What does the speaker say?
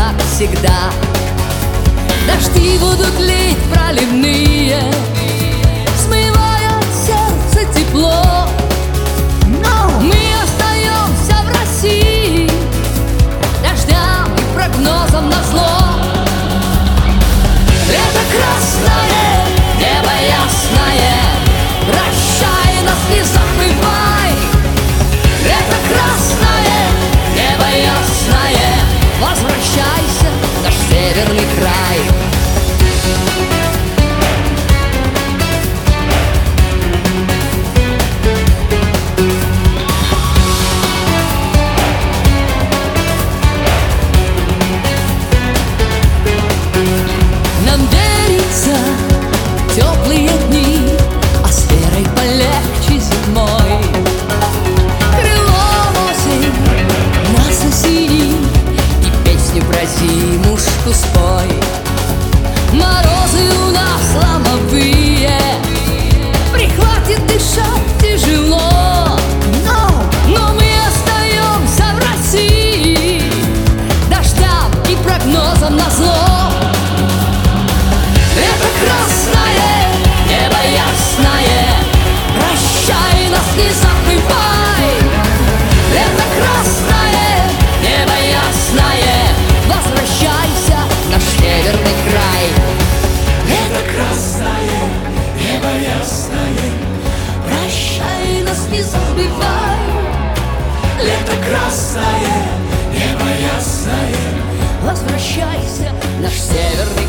как всегда. Дожди будут лить проливные, смывая от сердца тепло. Мы остаемся в России дождям и прогнозам назло. Лето красное, небо ясное, прощай, нас не забывай. Лето красное, небо ясное, возвращайся в наш северный край. Нам верится теплые дни, а с верой полегче зимой. Крылом осень нас осени, и песню про зимушку спой. Морозы у нас ломовые, прихватит дышать тяжело, но мы остаемся в России дождям и прогнозам назло. Лето красное, небо ясное, прощай, нас не забывай. Лето красное, небо ясное, возвращайся в наш северный край. Лето красное, небо ясное, прощай, нас не забывай. Лето красное, небо ясное, возвращайся в наш северный край.